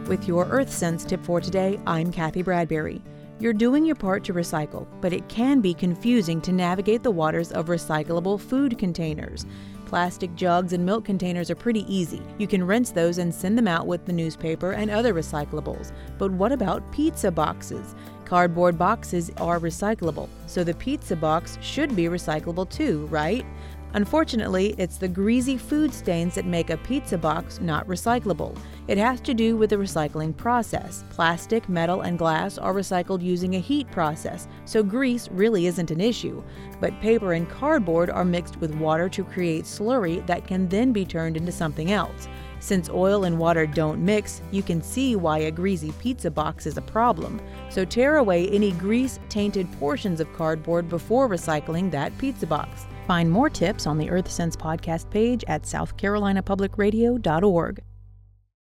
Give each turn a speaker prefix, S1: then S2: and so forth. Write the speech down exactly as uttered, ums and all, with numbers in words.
S1: With your EarthSense tip for today, I'm Kathy Bradbury. You're doing your part to recycle, but it can be confusing to navigate the waters of recyclable food containers. Plastic jugs and milk containers are pretty easy. You can rinse those and send them out with the newspaper and other recyclables. But what about pizza boxes? Cardboard boxes are recyclable, so the pizza box should be recyclable too, right? Unfortunately, it's the greasy food stains that make a pizza box not recyclable. It has to do with the recycling process. Plastic, metal, and glass are recycled using a heat process, so grease really isn't an issue. But paper and cardboard are mixed with water to create slurry that can then be turned into something else. Since oil and water don't mix, you can see why a greasy pizza box is a problem. So tear away any grease-tainted portions of cardboard before recycling that pizza box. Find more tips on the EarthSense podcast page at south carolina public radio dot org.